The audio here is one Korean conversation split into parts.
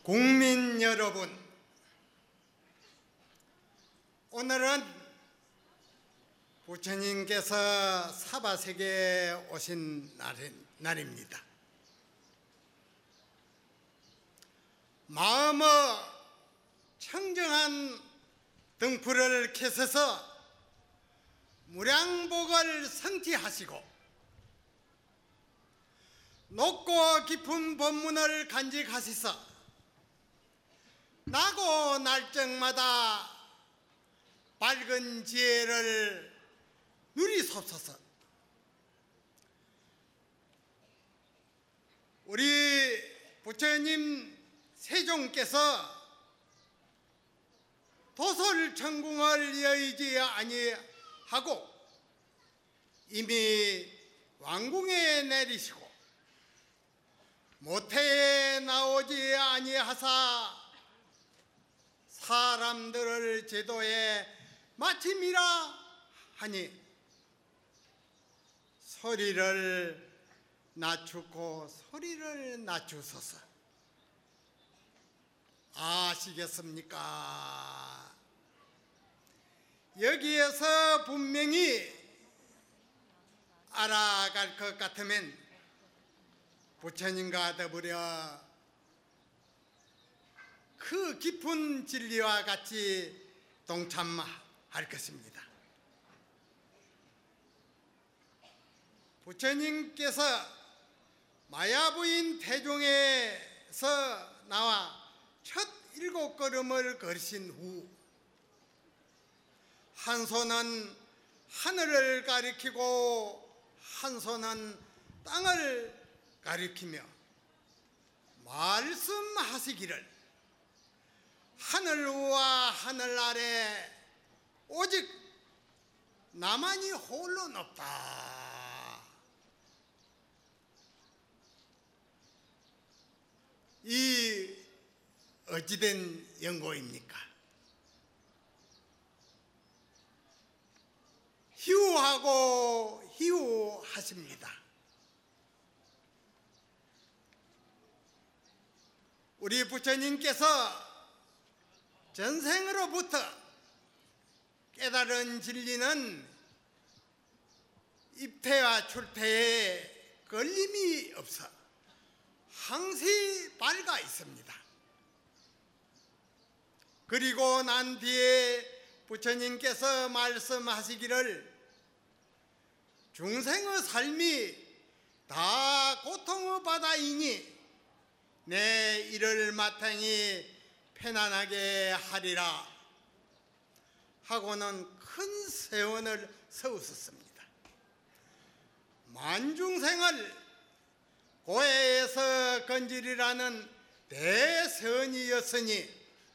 국민 여러분, 오늘은 부처님께서 사바세계에 오신 날입니다. 마음의 청정한 등불을 켜셔서 무량복을 성취하시고 높고 깊은 법문을 간직하시서 나고 날적마다 밝은 지혜를 누리소서. 우리 부처님 세종께서 도솔천궁을 여의지 아니하고 이미 왕궁에 내리시고 모태에 나오지 아니하사 사람들을 제도에 마침이라 하니 소리를 낮추고 소리를 낮추소서. 아시겠습니까? 여기에서 분명히 알아갈 것 같으면 부처님과 더불어 그 깊은 진리와 같이 동참할 것입니다. 부처님께서 마야부인 태종에서 나와 첫 7걸음을 걸으신 후 한 손은 하늘을 가리키고 한 손은 땅을 가리키며 말씀하시기를 하늘 위와 하늘 아래 오직 나만이 홀로 높다. 이 어찌된 연고입니까? 희우하고 희우하십니다. 우리 부처님께서 전생으로부터 깨달은 진리는 입퇴와 출퇴에 걸림이 없어 항시 밝아 있습니다. 그리고 난 뒤에 부처님께서 말씀하시기를 중생의 삶이 다 고통의 바다이니 내 이를 마땅히 편안하게 하리라 하고는 큰 세원을 세우셨습니다. 만중생을 고해에서 건지리라는 대선이었으니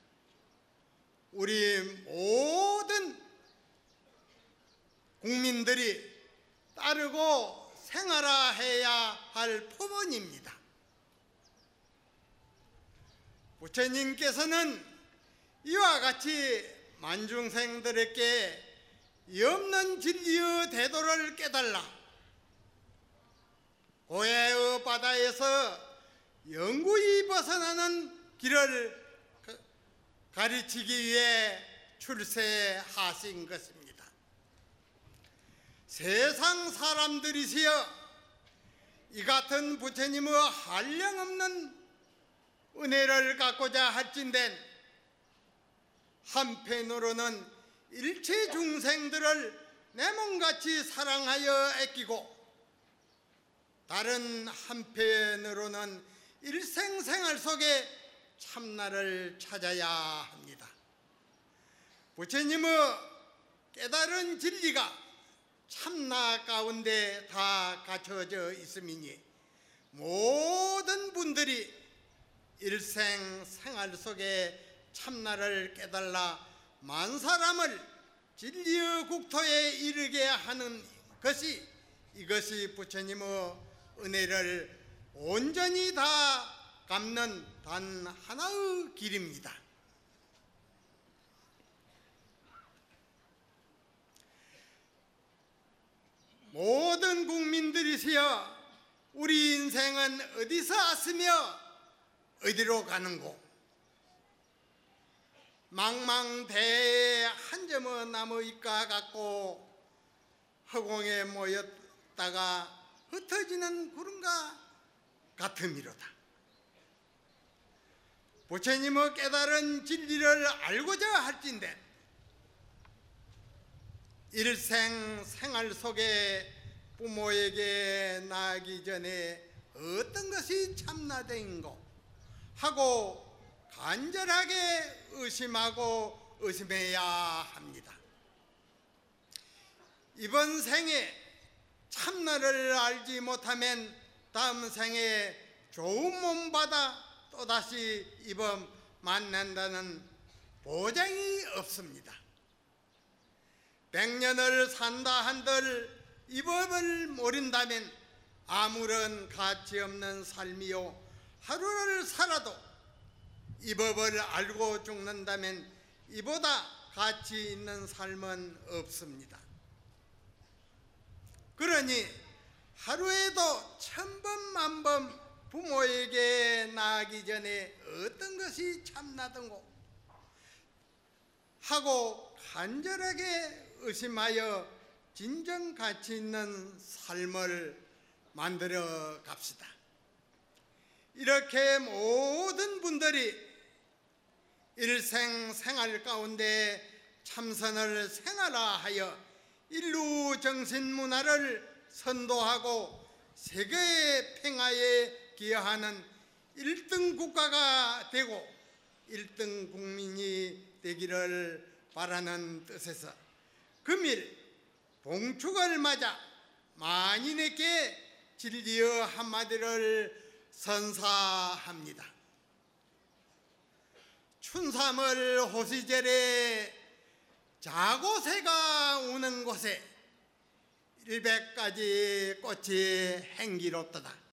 우리 모든 국민들이 따르고 생활해야 할 법원입니다. 부처님께서는 이와 같이 만중생들에게 없는 진리의 대도를 깨달라 고해의 바다에서 영구히 벗어나는 길을 가르치기 위해 출세하신 것입니다. 세상 사람들이시여 이 같은 부처님의 한량없는 은혜를 갖고자 할진된 한편으로는 일체 중생들을 내 몸같이 사랑하여 아끼고 다른 한편으로는 일생생활 속에 참나를 찾아야 합니다. 부처님의 깨달은 진리가 참나 가운데 다 갖춰져 있음이니 모든 분들이 일생생활 속에 참나를 깨달아 만사람을 진리의 국토에 이르게 하는 것이 이것이 부처님의 은혜를 온전히 다 갚는 단 하나의 길입니다. 모든 국민들이시여 우리 인생은 어디서 왔으며 어디로 가는고 망망대해에 한 점은 남아있까 같고 허공에 모였다가 흩어지는 구름과 같음이로다. 부처님의 깨달은 진리를 알고자 할진대 일생 생활 속에 부모에게 나기 전에 어떤 것이 참나된고 하고 간절하게 의심하고 의심해야 합니다. 이번 생에 참나를 알지 못하면 다음 생에 좋은 몸 받아 또다시 이번 만난다는 보장이 없습니다. 100년을 산다 한들 이 법을 모른다면 아무런 가치 없는 삶이요, 하루를 살아도 이 법을 알고 죽는다면 이보다 가치 있는 삶은 없습니다. 그러니 하루에도 1000번 만번 부모에게 나가기 전에 어떤 것이 참나든고 하고 간절하게 의심하여 진정 가치 있는 삶을 만들어 갑시다. 이렇게 모든 분들이 일생 생활 가운데 참선을 생활화하여 인류 정신 문화를 선도하고 세계의 평화에 기여하는 1등 국가가 되고 1등 국민이 되기를 바라는 뜻에서 금일 봉축을 맞아 만인에게 진리의 한마디를 선사합니다. 춘삼월 호시절에 자고새가 우는 곳에 100가지 꽃이 행기롭도다.